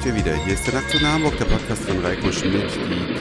wir wieder. Hier ist der Nachtzug nach Hamburg, der Podcast von Reiko Schmidt, die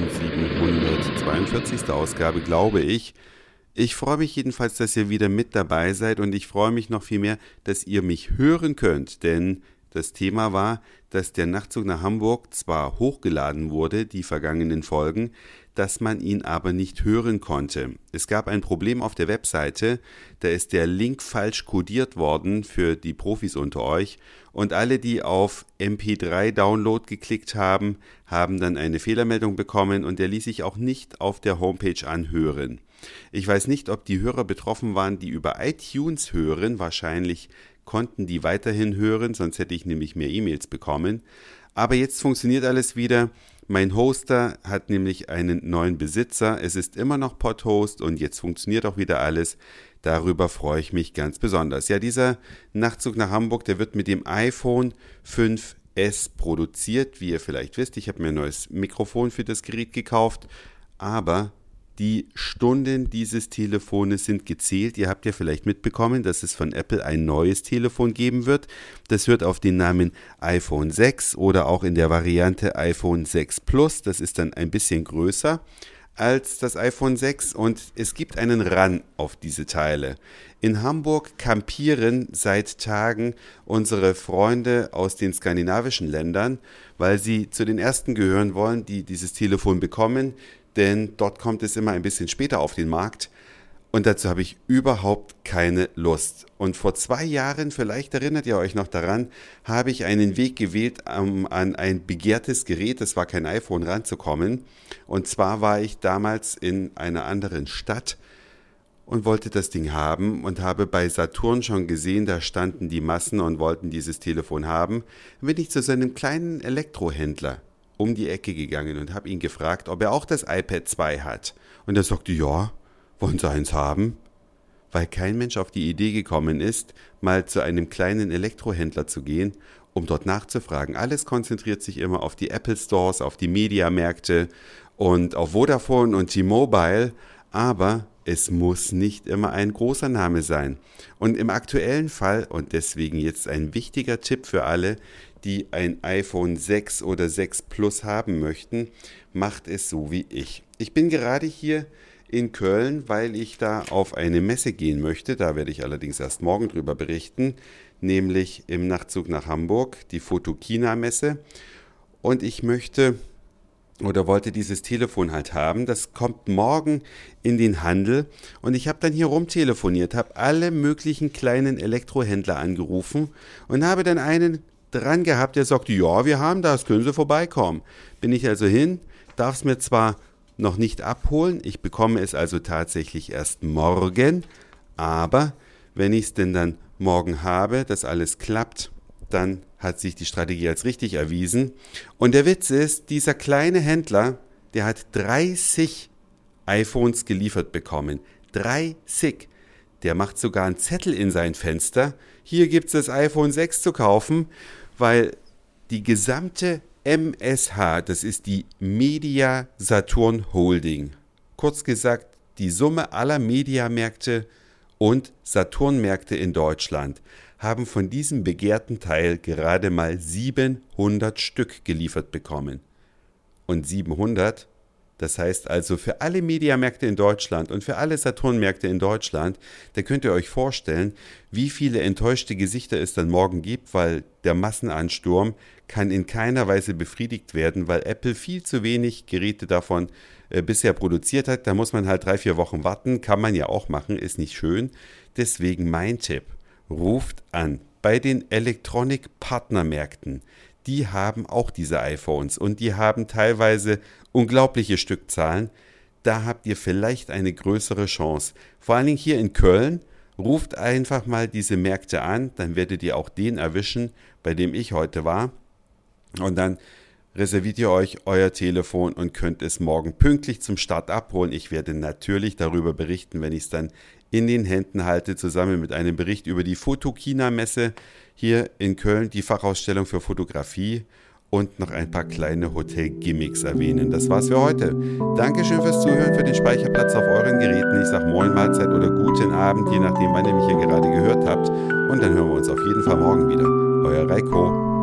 1742. Ausgabe, glaube ich. Ich freue mich jedenfalls, dass ihr wieder mit dabei seid und ich freue mich noch viel mehr, dass ihr mich hören könnt, denn das Thema war, dass der Nachtzug nach Hamburg zwar hochgeladen wurde, die vergangenen Folgen, dass man ihn aber nicht hören konnte. Es gab ein Problem auf der Webseite, da ist der Link falsch kodiert worden für die Profis unter euch und alle, die auf MP3-Download geklickt haben, haben dann eine Fehlermeldung bekommen und der ließ sich auch nicht auf der Homepage anhören. Ich weiß nicht, ob die Hörer betroffen waren, die über iTunes hören, wahrscheinlich konnten die weiterhin hören, sonst hätte ich nämlich mehr E-Mails bekommen. Aber jetzt funktioniert alles wieder. Mein Hoster hat nämlich einen neuen Besitzer. Es ist immer noch Podhost und jetzt funktioniert auch wieder alles. Darüber freue ich mich ganz besonders. Ja, dieser Nachtzug nach Hamburg, der wird mit dem iPhone 5S produziert. Wie ihr vielleicht wisst, ich habe mir ein neues Mikrofon für das Gerät gekauft, aber die Stunden dieses Telefones sind gezählt. Ihr habt ja vielleicht mitbekommen, dass es von Apple ein neues Telefon geben wird. Das hört auf den Namen iPhone 6 oder auch in der Variante iPhone 6 Plus. Das ist dann ein bisschen größer als das iPhone 6 und es gibt einen Run auf diese Teile. In Hamburg campieren seit Tagen unsere Freunde aus den skandinavischen Ländern, weil sie zu den ersten gehören wollen, die dieses Telefon bekommen. Denn dort kommt es immer ein bisschen später auf den Markt und dazu habe ich überhaupt keine Lust. Und vor 2 Jahren, vielleicht erinnert ihr euch noch daran, habe ich einen Weg gewählt, an ein begehrtes Gerät, das war kein iPhone, ranzukommen. Und zwar war ich damals in einer anderen Stadt und wollte das Ding haben und habe bei Saturn schon gesehen, da standen die Massen und wollten dieses Telefon haben. Dann bin ich zu so einem kleinen Elektrohändler um die Ecke gegangen und habe ihn gefragt, ob er auch das iPad 2 hat. Und er sagte, ja, wollen Sie eins haben? Weil kein Mensch auf die Idee gekommen ist, mal zu einem kleinen Elektrohändler zu gehen, um dort nachzufragen. Alles konzentriert sich immer auf die Apple Stores, auf die Mediamärkte und auf Vodafone und T-Mobile, aber es muss nicht immer ein großer Name sein. Und im aktuellen Fall, und deswegen jetzt ein wichtiger Tipp für alle, die ein iPhone 6 oder 6 Plus haben möchten, macht es so wie ich. Ich bin gerade hier in Köln, weil ich da auf eine Messe gehen möchte. Da werde ich allerdings erst morgen drüber berichten, nämlich im Nachtzug nach Hamburg, die Photokina-Messe. Und ich wollte dieses Telefon halt haben. Das kommt morgen in den Handel und ich habe dann hier rumtelefoniert, habe alle möglichen kleinen Elektrohändler angerufen und habe dann einen dran gehabt, der sagte, ja, wir haben das, können Sie vorbeikommen. Bin ich also hin, darf es mir zwar noch nicht abholen, ich bekomme es also tatsächlich erst morgen, aber wenn ich es denn dann morgen habe, dass alles klappt, dann hat sich die Strategie als richtig erwiesen. Und der Witz ist, dieser kleine Händler, der hat 30 iPhones geliefert bekommen. 30. Der macht sogar einen Zettel in sein Fenster. Hier gibt es das iPhone 6 zu kaufen, weil die gesamte MSH, das ist die Media Saturn Holding, kurz gesagt die Summe aller Mediamärkte und Saturn-Märkte in Deutschland, haben von diesem begehrten Teil gerade mal 700 Stück geliefert bekommen. Und 700, das heißt also für alle Mediamärkte in Deutschland und für alle Saturn-Märkte in Deutschland, da könnt ihr euch vorstellen, wie viele enttäuschte Gesichter es dann morgen gibt, weil der Massenansturm kann in keiner Weise befriedigt werden, weil Apple viel zu wenig Geräte davon bisher produziert hat. Da muss man halt 3-4 Wochen warten, kann man ja auch machen, ist nicht schön. Deswegen mein Tipp, ruft an bei den Elektronik-Partnermärkten. Die haben auch diese iPhones und die haben teilweise unglaubliche Stückzahlen. Da habt ihr vielleicht eine größere Chance. Vor allen Dingen hier in Köln, ruft einfach mal diese Märkte an, dann werdet ihr auch den erwischen, bei dem ich heute war. Und dann reserviert ihr euch euer Telefon und könnt es morgen pünktlich zum Start abholen. Ich werde natürlich darüber berichten, wenn ich es dann in den Händen halte, zusammen mit einem Bericht über die Photokina-Messe hier in Köln, die Fachausstellung für Fotografie und noch ein paar kleine Hotel-Gimmicks erwähnen. Das war's für heute. Dankeschön fürs Zuhören, für den Speicherplatz auf euren Geräten. Ich sage Moin, Mahlzeit oder guten Abend, je nachdem, wann ihr mich hier gerade gehört habt. Und dann hören wir uns auf jeden Fall morgen wieder. Euer Reiko.